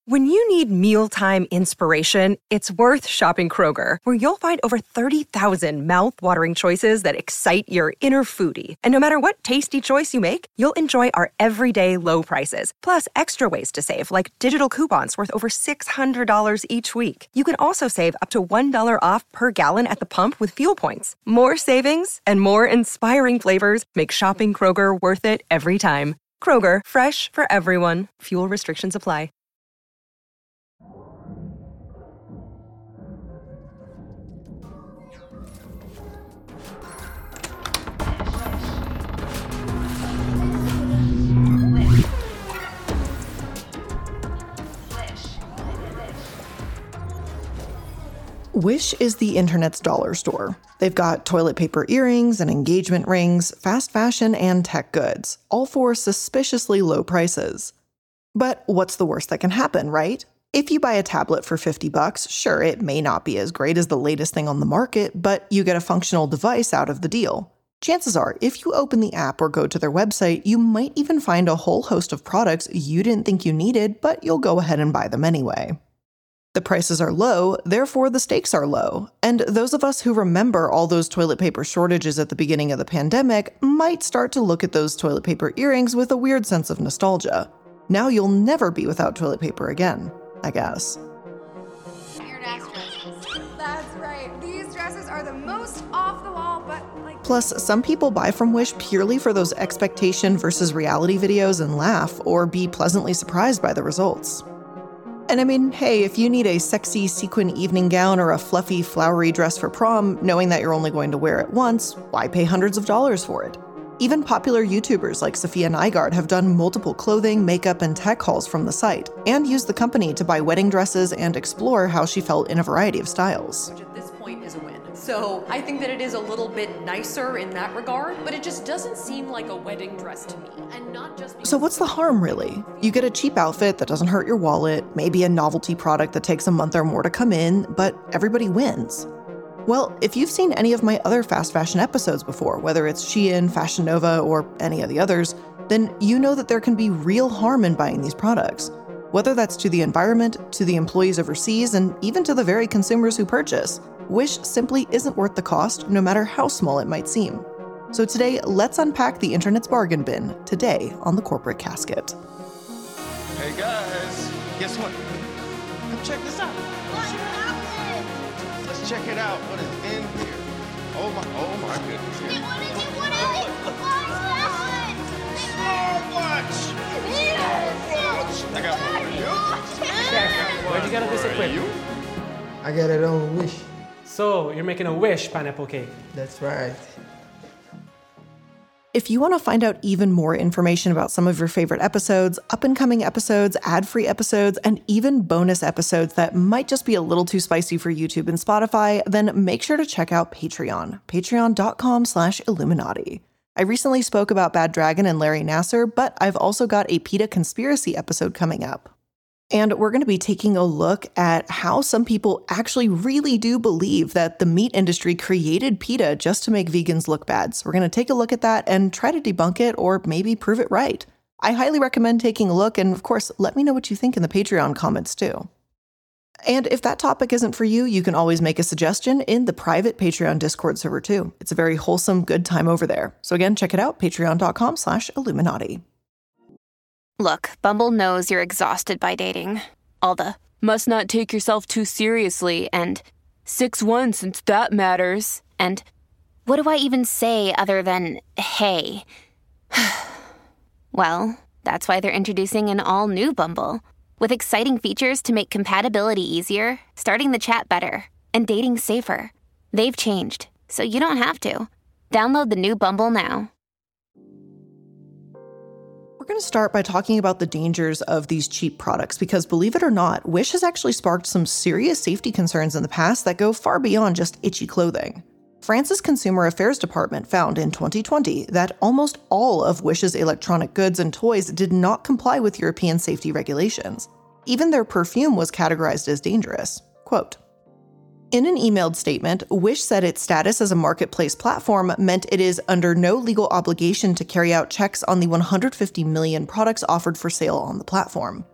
When you need mealtime inspiration, it's worth shopping Kroger, where you'll find over 30,000 mouth-watering choices that excite your inner foodie. And no matter what tasty choice you make, you'll enjoy our everyday low prices, plus extra ways to save, like digital coupons worth over $600 each week. You can also save up to $1 off per gallon at the pump with fuel points. More savings and more inspiring flavors make shopping Kroger worth it every time. Kroger, fresh for everyone. Fuel restrictions apply. Wish is the internet's dollar store. They've got toilet paper earrings and engagement rings, fast fashion, and tech goods, all for suspiciously low prices. But what's the worst that can happen, right? If you buy a tablet for $50, sure, it may not be as great as the latest thing on the market, but you get a functional device out of the deal. Chances are, if you open the app or go to their website, you might even find a whole host of products you didn't think you needed, but you'll go ahead and buy them anyway. The prices are low, therefore the stakes are low. And those of us who remember all those toilet paper shortages at the beginning of the pandemic might start to look at those toilet paper earrings with a weird sense of nostalgia. Now you'll never be without toilet paper again, I guess. Your next dresses. That's right. These dresses are the most off the wall, but Plus, some people buy from Wish purely for those expectation versus reality videos and laugh, or be pleasantly surprised by the results. And I mean, hey, if you need a sexy sequin evening gown or a fluffy, flowery dress for prom, knowing that you're only going to wear it once, why pay hundreds of dollars for it? Even popular YouTubers like Sophia Nygaard have done multiple clothing, makeup, and tech hauls from the site, and used the company to buy wedding dresses and explore how she felt in a variety of styles. Which at this point is a win. So I think that it is a little bit nicer in that regard, but it just doesn't seem like a wedding dress to me. And not just So what's the harm, really? You get a cheap outfit that doesn't hurt your wallet, maybe a novelty product that takes a month or more to come in, but everybody wins. Well, if you've seen any of my other fast fashion episodes before, whether it's Shein, Fashion Nova, or any of the others, then you know that there can be real harm in buying these products. Whether that's to the environment, to the employees overseas, and even to the very consumers who purchase, Wish simply isn't worth the cost, no matter how small it might seem. So today, let's unpack the internet's bargain bin, today on The Corporate Casket. Hey guys, guess what? Come check this out. Let's check it out. What is in here? Oh my goodness. Here. What is it? What is it? Smartwatch. I got one for you. Chef, where'd you get all this equipment? You? I got it on Wish. So, you're making a Wish pineapple cake. That's right. If you want to find out even more information about some of your favorite episodes, up-and-coming episodes, ad-free episodes, and even bonus episodes that might just be a little too spicy for YouTube and Spotify, then make sure to check out Patreon, patreon.com/Illuminati. I recently spoke about Bad Dragon and Larry Nassar, but I've also got a PETA conspiracy episode coming up. And we're going to be taking a look at how some people actually really do believe that the meat industry created PETA just to make vegans look bad. So we're going to take a look at that and try to debunk it or maybe prove it right. I highly recommend taking a look, and of course, let me know what you think in the Patreon comments too. And if that topic isn't for you, you can always make a suggestion in the private Patreon Discord server too. It's a very wholesome, good time over there. So again, check it out, patreon.com/Illuminati. Look, Bumble knows you're exhausted by dating. All the, must not take yourself too seriously, and 6'1" since that matters, and what do I even say other than, hey? Well, that's why they're introducing an all-new Bumble, with exciting features to make compatibility easier, starting the chat better, and dating safer. They've changed, so you don't have to. Download the new Bumble now. We're going to start by talking about the dangers of these cheap products because, believe it or not, Wish has actually sparked some serious safety concerns in the past that go far beyond just itchy clothing. France's Consumer Affairs Department found in 2020 that almost all of Wish's electronic goods and toys did not comply with European safety regulations. Even their perfume was categorized as dangerous. Quote, in an emailed statement, Wish said its status as a marketplace platform meant it is under no legal obligation to carry out checks on the 150 million products offered for sale on the platform.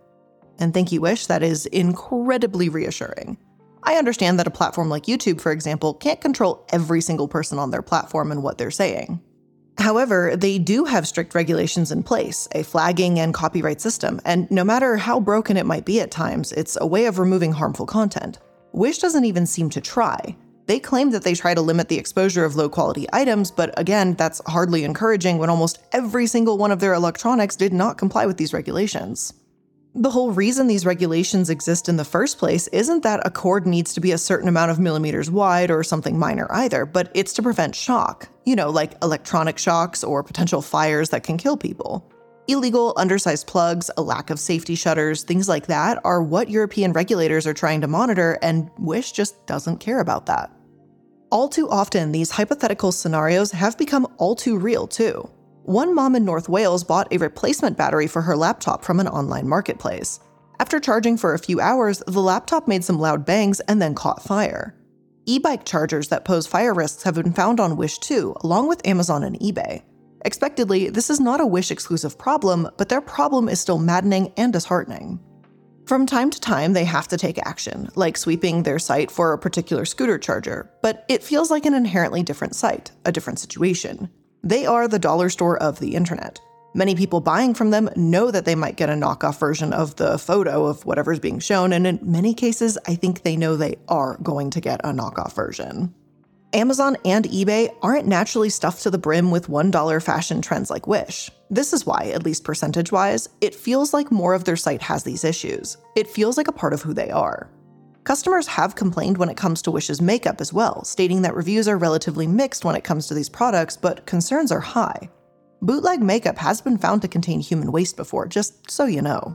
And thank you, Wish, that is incredibly reassuring. I understand that a platform like YouTube, for example, can't control every single person on their platform and what they're saying. However, they do have strict regulations in place, a flagging and copyright system, and no matter how broken it might be at times, it's a way of removing harmful content. Wish doesn't even seem to try. They claim that they try to limit the exposure of low-quality items, but again, that's hardly encouraging when almost every single one of their electronics did not comply with these regulations. The whole reason these regulations exist in the first place isn't that a cord needs to be a certain amount of millimeters wide or something minor either, but it's to prevent shock. Like electronic shocks or potential fires that can kill people. Illegal, undersized plugs, a lack of safety shutters, things like that are what European regulators are trying to monitor, and Wish just doesn't care about that. All too often, these hypothetical scenarios have become all too real too. One mom in North Wales bought a replacement battery for her laptop from an online marketplace. After charging for a few hours, the laptop made some loud bangs and then caught fire. E-bike chargers that pose fire risks have been found on Wish too, along with Amazon and eBay. Expectedly, this is not a Wish-exclusive problem, but their problem is still maddening and disheartening. From time to time, they have to take action, like sweeping their site for a particular scooter charger, but it feels like an inherently different site, a different situation. They are the dollar store of the internet. Many people buying from them know that they might get a knockoff version of the photo of whatever's being shown, and in many cases, I think they know they are going to get a knockoff version. Amazon and eBay aren't naturally stuffed to the brim with $1 fashion trends like Wish. This is why, at least percentage-wise, it feels like more of their site has these issues. It feels like a part of who they are. Customers have complained when it comes to Wish's makeup as well, stating that reviews are relatively mixed when it comes to these products, but concerns are high. Bootleg makeup has been found to contain human waste before, just so you know.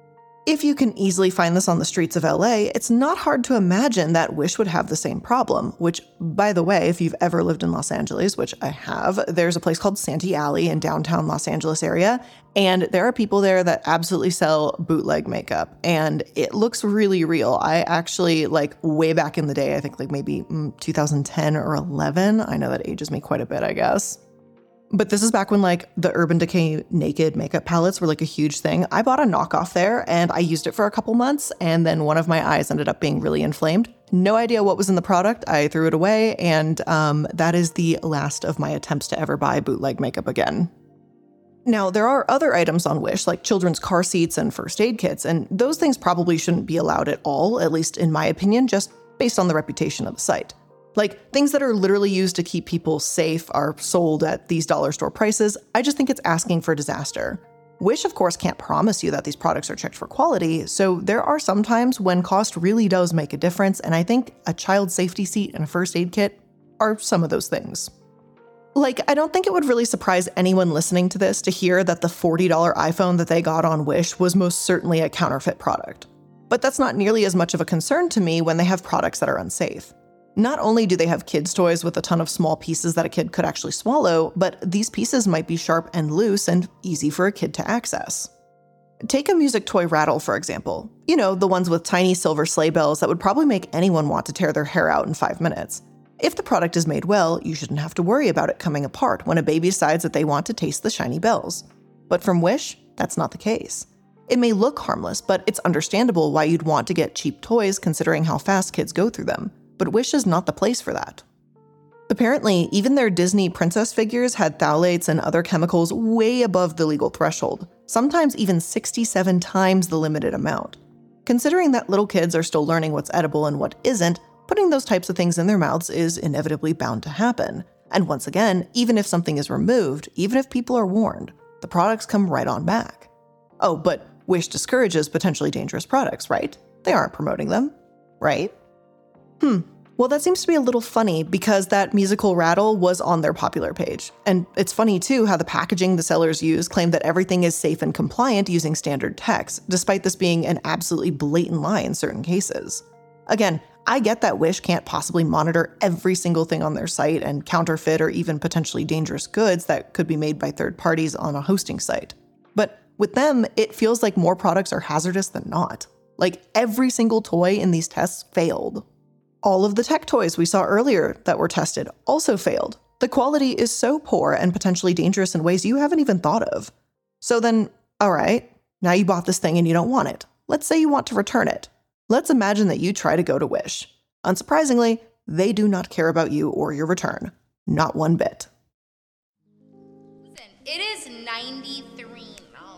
If you can easily find this on the streets of LA, it's not hard to imagine that Wish would have the same problem, which, by the way, if you've ever lived in Los Angeles, which I have, there's a place called Santee Alley in downtown Los Angeles area, and there are people there that absolutely sell bootleg makeup, and it looks really real. I actually, way back in the day, I think maybe 2010 or 11, I know that ages me quite a bit, I guess. But this is back when the Urban Decay naked makeup palettes were a huge thing. I bought a knockoff there and I used it for a couple months and then one of my eyes ended up being really inflamed. No idea what was in the product. I threw it away and that is the last of my attempts to ever buy bootleg makeup again. Now, there are other items on Wish like children's car seats and first aid kits, and those things probably shouldn't be allowed at all, at least in my opinion, just based on the reputation of the site. Things that are literally used to keep people safe are sold at these dollar store prices. I just think it's asking for disaster. Wish, of course, can't promise you that these products are checked for quality, so there are some times when cost really does make a difference, and I think a child safety seat and a first aid kit are some of those things. I don't think it would really surprise anyone listening to this to hear that the $40 iPhone that they got on Wish was most certainly a counterfeit product. But that's not nearly as much of a concern to me when they have products that are unsafe. Not only do they have kids' toys with a ton of small pieces that a kid could actually swallow, but these pieces might be sharp and loose and easy for a kid to access. Take a music toy rattle, for example. The ones with tiny silver sleigh bells that would probably make anyone want to tear their hair out in 5 minutes. If the product is made well, you shouldn't have to worry about it coming apart when a baby decides that they want to taste the shiny bells. But from Wish, that's not the case. It may look harmless, but it's understandable why you'd want to get cheap toys considering how fast kids go through them. But Wish is not the place for that. Apparently, even their Disney princess figures had phthalates and other chemicals way above the legal threshold, sometimes even 67 times the limited amount. Considering that little kids are still learning what's edible and what isn't, putting those types of things in their mouths is inevitably bound to happen. And once again, even if something is removed, even if people are warned, the products come right on back. Oh, but Wish discourages potentially dangerous products, right? They aren't promoting them, right? Well, that seems to be a little funny because that musical rattle was on their popular page. And it's funny too how the packaging the sellers use claim that everything is safe and compliant using standard text, despite this being an absolutely blatant lie in certain cases. Again, I get that Wish can't possibly monitor every single thing on their site and counterfeit or even potentially dangerous goods that could be made by third parties on a hosting site. But with them, it feels like more products are hazardous than not. Every single toy in these tests failed. All of the tech toys we saw earlier that were tested also failed. The quality is so poor and potentially dangerous in ways you haven't even thought of. So then, all right, now you bought this thing and you don't want it. let's say you want to return it. Let's imagine that you try to go to Wish. Unsurprisingly, they do not care about you or your return. Not one bit. Listen, it is $93,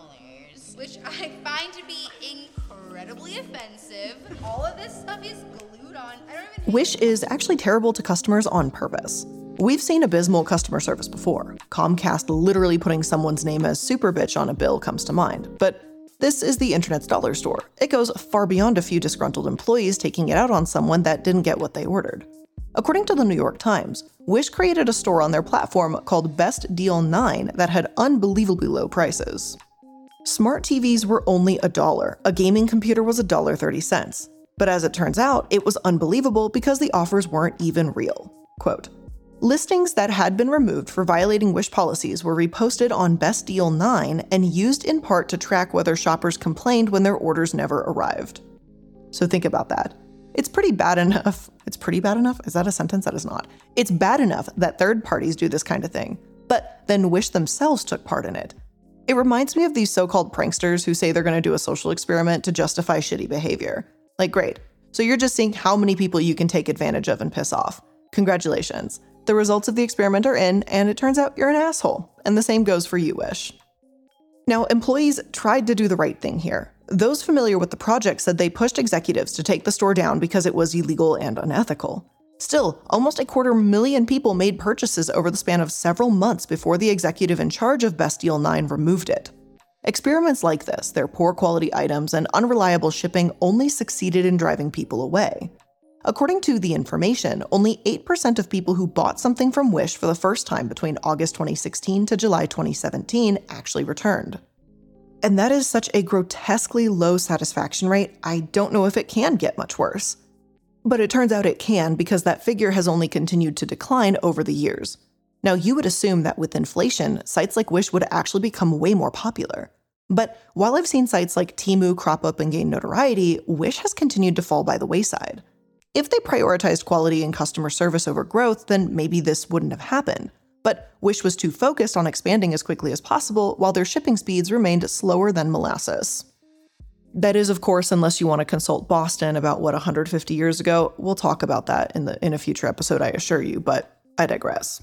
which I find to be incredibly offensive. All of this stuff is glued on. I don't even Wish is actually terrible to customers on purpose. We've seen abysmal customer service before. Comcast literally putting someone's name as super bitch on a bill comes to mind. But this is the internet's dollar store. It goes far beyond a few disgruntled employees taking it out on someone that didn't get what they ordered. According to the New York Times, Wish created a store on their platform called Best Deal 9 that had unbelievably low prices. Smart TVs were only $1. A gaming computer was $1.30. But as it turns out, it was unbelievable because the offers weren't even real. Quote, listings that had been removed for violating Wish policies were reposted on Best Deal 9 and used in part to track whether shoppers complained when their orders never arrived. So think about that. It's pretty bad enough. It's pretty bad enough? Is that a sentence? That is not. It's bad enough that third parties do this kind of thing, but then Wish themselves took part in it. It reminds me of these so-called pranksters who say they're going to do a social experiment to justify shitty behavior. Like, great. So you're just seeing how many people you can take advantage of and piss off. Congratulations. The results of the experiment are in, and it turns out you're an asshole. And the same goes for you, Wish. Now, employees tried to do the right thing here. Those familiar with the project said they pushed executives to take the store down because it was illegal and unethical. Still, almost 250,000 people made purchases over the span of several months before the executive in charge of Best Deal 9 removed it. Experiments like this, their poor quality items and unreliable shipping, only succeeded in driving people away. According to The Information, only 8% of people who bought something from Wish for the first time between August 2016 to July 2017 actually returned. And that is such a grotesquely low satisfaction rate, I don't know if it can get much worse. But it turns out it can because that figure has only continued to decline over the years. Now, you would assume that with inflation, sites like Wish would actually become way more popular. But while I've seen sites like Temu crop up and gain notoriety, Wish has continued to fall by the wayside. If they prioritized quality and customer service over growth, then maybe this wouldn't have happened. But Wish was too focused on expanding as quickly as possible while their shipping speeds remained slower than molasses. That is, of course, unless you want to consult Boston about 150 years ago. We'll talk about that in a future episode, I assure you, but I digress.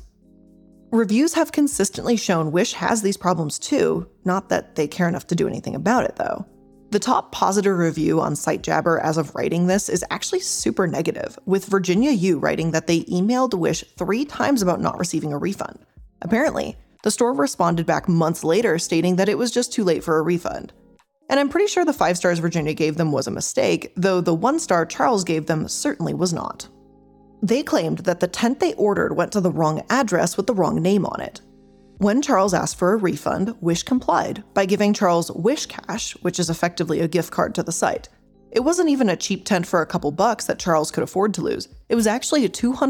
Reviews have consistently shown Wish has these problems too, not that they care enough to do anything about it though. The top positive review on SiteJabber as of writing this is actually super negative, with Virginia U writing that they emailed Wish 3 times about not receiving a refund. Apparently, the store responded back months later stating that it was just too late for a refund. And I'm pretty sure the 5 stars Virginia gave them was a mistake, though the 1 star Charles gave them certainly was not. They claimed that the tent they ordered went to the wrong address with the wrong name on it. When Charles asked for a refund, Wish complied by giving Charles Wish Cash, which is effectively a gift card to the site. It wasn't even a cheap tent for a couple bucks that Charles could afford to lose. It was actually a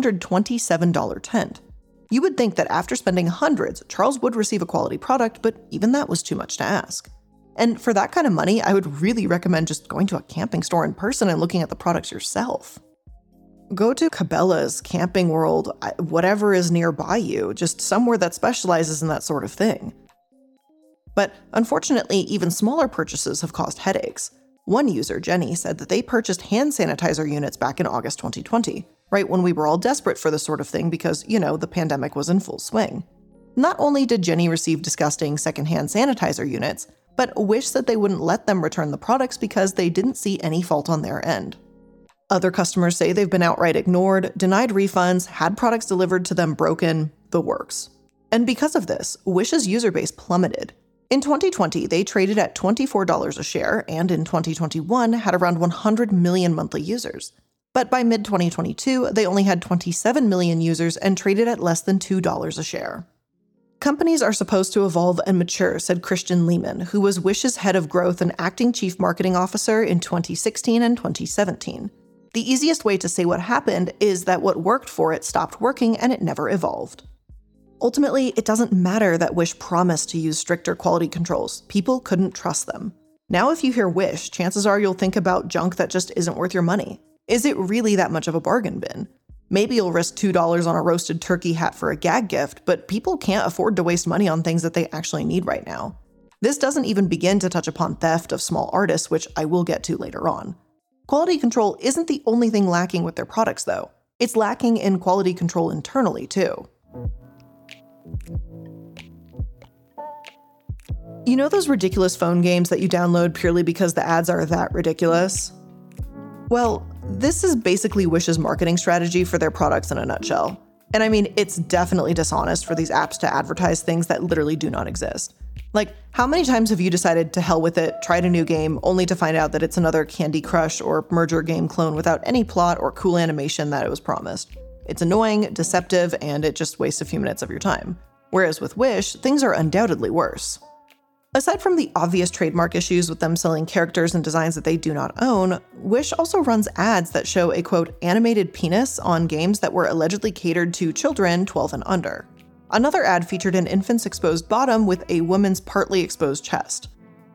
$227 tent. You would think that after spending hundreds, Charles would receive a quality product, but even that was too much to ask. And for that kind of money, I would really recommend just going to a camping store in person and looking at the products yourself. Go to Cabela's, Camping World, whatever is nearby you, just somewhere that specializes in that sort of thing. But unfortunately, even smaller purchases have caused headaches. One user, Jenny, said that they purchased hand sanitizer units back in August 2020, right when we were all desperate for this sort of thing because, the pandemic was in full swing. Not only did Jenny receive disgusting secondhand sanitizer units, but Wish said they wouldn't let them return the products because they didn't see any fault on their end. Other customers say they've been outright ignored, denied refunds, had products delivered to them broken, the works. And because of this, Wish's user base plummeted. In 2020, they traded at $24 a share, and in 2021 had around 100 million monthly users. But by mid-2022, they only had 27 million users and traded at less than $2 a share. Companies are supposed to evolve and mature, said Christian Lehman, who was Wish's head of growth and acting chief marketing officer in 2016 and 2017. The easiest way to say what happened is that what worked for it stopped working and it never evolved. Ultimately, it doesn't matter that Wish promised to use stricter quality controls. People couldn't trust them. Now if you hear Wish, chances are you'll think about junk that just isn't worth your money. Is it really that much of a bargain bin? Maybe you'll risk $2 on a roasted turkey hat for a gag gift, but people can't afford to waste money on things that they actually need right now. This doesn't even begin to touch upon theft of small artists, which I will get to later on. Quality control isn't the only thing lacking with their products, though. It's lacking in quality control internally, too. You know those ridiculous phone games that you download purely because the ads are that ridiculous? Well, this is basically Wish's marketing strategy for their products in a nutshell. And I mean, it's definitely dishonest for these apps to advertise things that literally do not exist. Like, how many times have you decided to hell with it, tried a new game, only to find out that it's another Candy Crush or Merger game clone without any plot or cool animation that it was promised? It's annoying, deceptive, and it just wastes a few minutes of your time. Whereas with Wish, things are undoubtedly worse. Aside from the obvious trademark issues with them selling characters and designs that they do not own, Wish also runs ads that show a, quote, animated penis on games that were allegedly catered to children 12 and under. Another ad featured an infant's exposed bottom with a woman's partly exposed chest.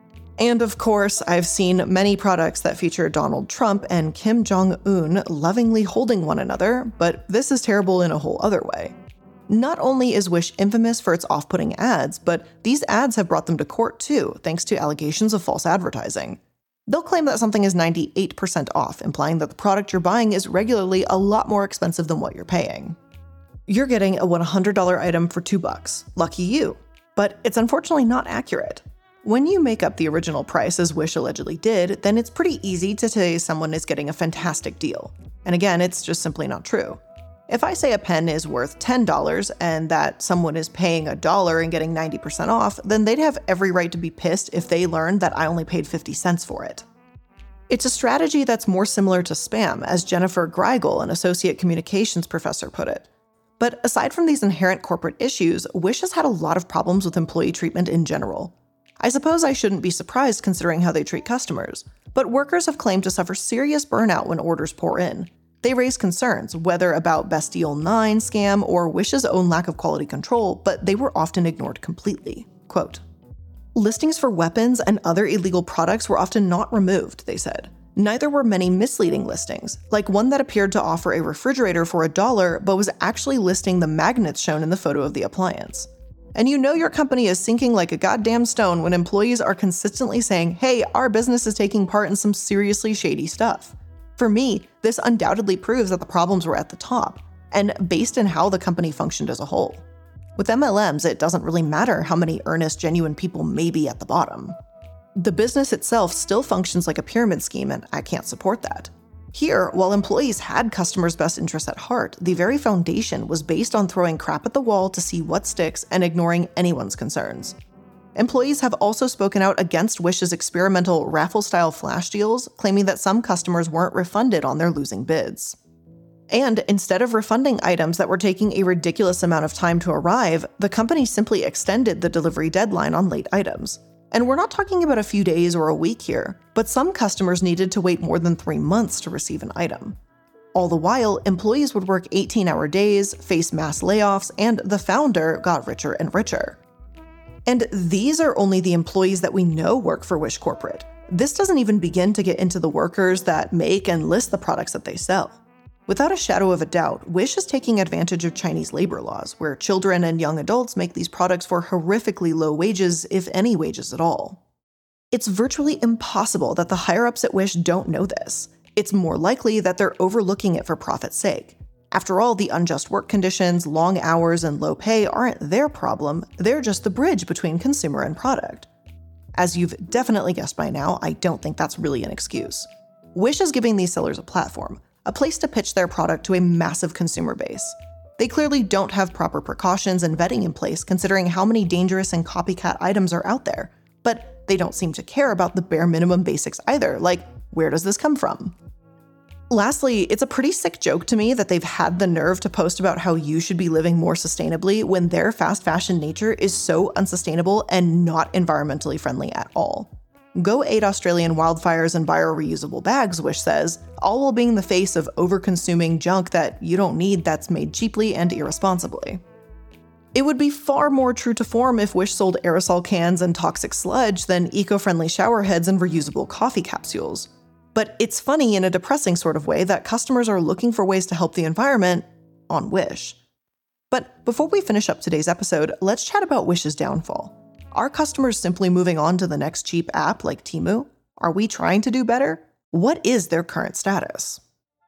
And of course, I've seen many products that feature Donald Trump and Kim Jong-un lovingly holding one another, but this is terrible in a whole other way. Not only is Wish infamous for its off-putting ads, but these ads have brought them to court too, thanks to allegations of false advertising. They'll claim that something is 98% off, implying that the product you're buying is regularly a lot more expensive than what you're paying. You're getting a $100 item for $2. Lucky you. But it's unfortunately not accurate. When you make up the original price, as Wish allegedly did, then it's pretty easy to say someone is getting a fantastic deal. And again, it's just simply not true. If I say a pen is worth $10 and that someone is paying $1 and getting 90% off, then they'd have every right to be pissed if they learned that I only paid 50 cents for it. It's a strategy that's more similar to spam, as Jennifer Greigel, an associate communications professor, put it. But aside from these inherent corporate issues, Wish has had a lot of problems with employee treatment in general. I suppose I shouldn't be surprised considering how they treat customers, but workers have claimed to suffer serious burnout when orders pour in. They raise concerns, whether about Best Deal 9 scam or Wish's own lack of quality control, but they were often ignored completely. Quote, listings for weapons and other illegal products were often not removed, they said. Neither were many misleading listings, like one that appeared to offer a refrigerator for $1 but was actually listing the magnets shown in the photo of the appliance. And you know your company is sinking like a goddamn stone when employees are consistently saying, hey, our business is taking part in some seriously shady stuff. For me, this undoubtedly proves that the problems were at the top, and based in how the company functioned as a whole. With MLMs, it doesn't really matter how many earnest, genuine people may be at the bottom. The business itself still functions like a pyramid scheme, and I can't support that. Here, while employees had customers' best interests at heart, the very foundation was based on throwing crap at the wall to see what sticks and ignoring anyone's concerns. Employees have also spoken out against Wish's experimental raffle-style flash deals, claiming that some customers weren't refunded on their losing bids. And instead of refunding items that were taking a ridiculous amount of time to arrive, the company simply extended the delivery deadline on late items. And we're not talking about a few days or a week here, but some customers needed to wait more than 3 months to receive an item. All the while, employees would work 18-hour days, face mass layoffs, and the founder got richer and richer. And these are only the employees that we know work for Wish Corporate. This doesn't even begin to get into the workers that make and list the products that they sell. Without a shadow of a doubt, Wish is taking advantage of Chinese labor laws, where children and young adults make these products for horrifically low wages, if any wages at all. It's virtually impossible that the higher-ups at Wish don't know this. It's more likely that they're overlooking it for profit's sake. After all, the unjust work conditions, long hours, and low pay aren't their problem, they're just the bridge between consumer and product. As you've definitely guessed by now, I don't think that's really an excuse. Wish is giving these sellers a platform, a place to pitch their product to a massive consumer base. They clearly don't have proper precautions and vetting in place considering how many dangerous and copycat items are out there, but they don't seem to care about the bare minimum basics either, like, where does this come from? Lastly, it's a pretty sick joke to me that they've had the nerve to post about how you should be living more sustainably when their fast fashion nature is so unsustainable and not environmentally friendly at all. Go aid Australian wildfires and buy our reusable bags, Wish says, all while being the face of over-consuming junk that you don't need that's made cheaply and irresponsibly. It would be far more true to form if Wish sold aerosol cans and toxic sludge than eco-friendly shower heads and reusable coffee capsules. But it's funny in a depressing sort of way that customers are looking for ways to help the environment on Wish. But before we finish up today's episode, let's chat about Wish's downfall. Are customers simply moving on to the next cheap app like Temu? Are we trying to do better? What is their current status?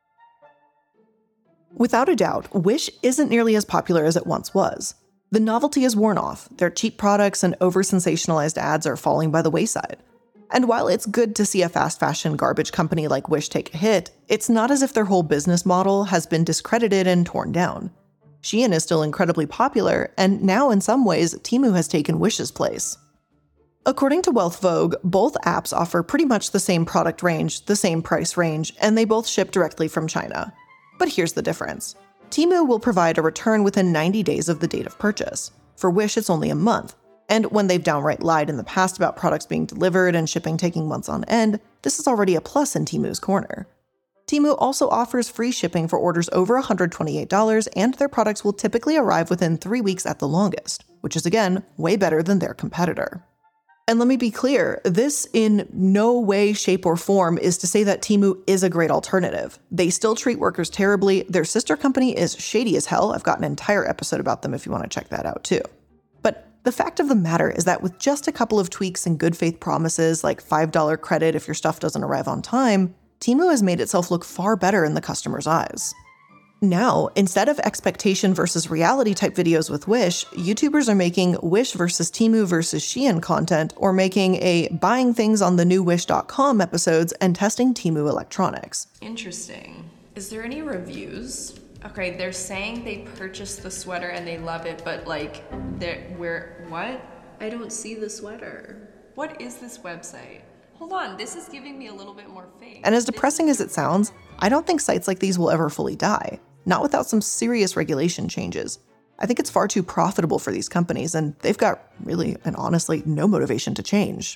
Without a doubt, Wish isn't nearly as popular as it once was. The novelty is worn off, their cheap products and over-sensationalized ads are falling by the wayside. And while it's good to see a fast fashion garbage company like Wish take a hit, it's not as if their whole business model has been discredited and torn down. Shein is still incredibly popular, and now in some ways, Temu has taken Wish's place. According to Wealth Vogue, both apps offer pretty much the same product range, the same price range, and they both ship directly from China. But here's the difference. Temu will provide a return within 90 days of the date of purchase. For Wish, it's only a month. And when they've downright lied in the past about products being delivered and shipping taking months on end, this is already a plus in Temu's corner. Temu also offers free shipping for orders over $128, and their products will typically arrive within 3 weeks at the longest, which is again, way better than their competitor. And let me be clear, this in no way, shape, or form is to say that Temu is a great alternative. They still treat workers terribly, their sister company is shady as hell, I've got an entire episode about them if you want to check that out too. But the fact of the matter is that with just a couple of tweaks and good faith promises like $5 credit if your stuff doesn't arrive on time, Temu has made itself look far better in the customer's eyes. Now, instead of expectation versus reality type videos with Wish, YouTubers are making Wish versus Temu versus Shein content, or making a buying things on the new Wish.com episodes and testing Temu electronics. Interesting. Is there any reviews? Okay, they're saying they purchased the sweater and they love it, but like, what? I don't see the sweater. What is this website? Hold on, this is giving me a little bit more faith. And as depressing as it sounds, I don't think sites like these will ever fully die. Not without some serious regulation changes. I think it's far too profitable for these companies, and they've got really and honestly no motivation to change.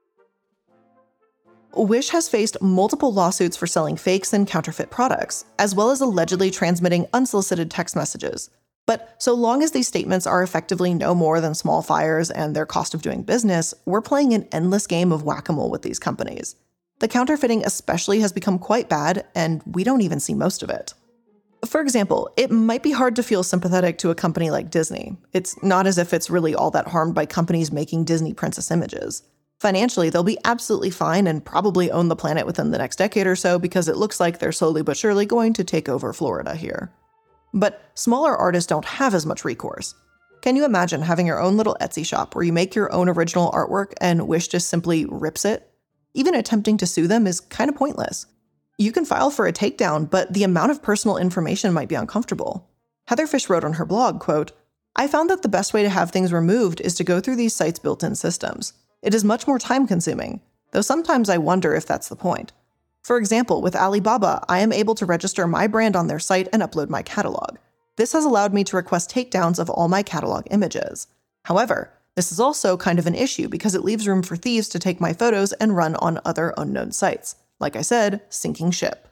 Wish has faced multiple lawsuits for selling fakes and counterfeit products, as well as allegedly transmitting unsolicited text messages. But so long as these statements are effectively no more than small fires and their cost of doing business, we're playing an endless game of whack-a-mole with these companies. The counterfeiting especially has become quite bad, and we don't even see most of it. For example, it might be hard to feel sympathetic to a company like Disney. It's not as if it's really all that harmed by companies making Disney princess images. Financially, they'll be absolutely fine and probably own the planet within the next decade or so because it looks like they're slowly but surely going to take over Florida here. But smaller artists don't have as much recourse. Can you imagine having your own little Etsy shop where you make your own original artwork and Wish just simply rips it? Even attempting to sue them is kind of pointless. You can file for a takedown, but the amount of personal information might be uncomfortable. Heather Fish wrote on her blog, quote, "I found that the best way to have things removed is to go through these sites' built-in systems. It is much more time-consuming, though sometimes I wonder if that's the point. For example, with Alibaba, I am able to register my brand on their site and upload my catalog. This has allowed me to request takedowns of all my catalog images. However, this is also kind of an issue because it leaves room for thieves to take my photos and run on other unknown sites. Like I said, sinking ship."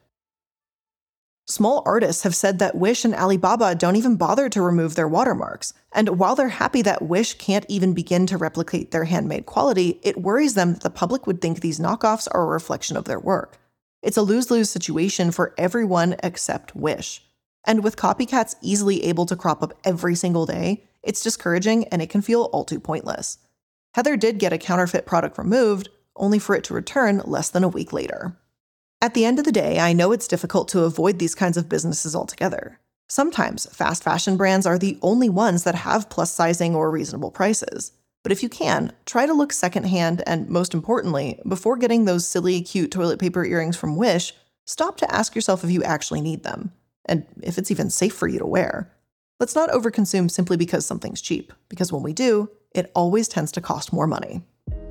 Small artists have said that Wish and Alibaba don't even bother to remove their watermarks, and while they're happy that Wish can't even begin to replicate their handmade quality, it worries them that the public would think these knockoffs are a reflection of their work. It's a lose-lose situation for everyone except Wish. And with copycats easily able to crop up every single day, it's discouraging and it can feel all too pointless. Heather did get a counterfeit product removed, only for it to return less than a week later. At the end of the day, I know it's difficult to avoid these kinds of businesses altogether. Sometimes fast fashion brands are the only ones that have plus sizing or reasonable prices. But if you can, try to look secondhand, and most importantly, before getting those silly, cute toilet paper earrings from Wish, stop to ask yourself if you actually need them, and if it's even safe for you to wear. Let's not overconsume simply because something's cheap, because when we do, it always tends to cost more money.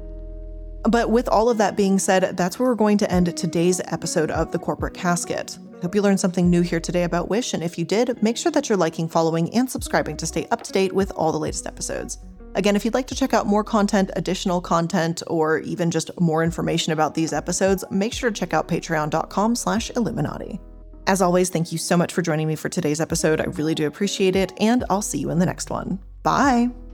But with all of that being said, that's where we're going to end today's episode of The Corporate Casket. I hope you learned something new here today about Wish, and if you did, make sure that you're liking, following, and subscribing to stay up to date with all the latest episodes. Again, if you'd like to check out more content, additional content, or even just more information about these episodes, make sure to check out patreon.com/Illuminati. As always, thank you so much for joining me for today's episode. I really do appreciate it, and I'll see you in the next one. Bye!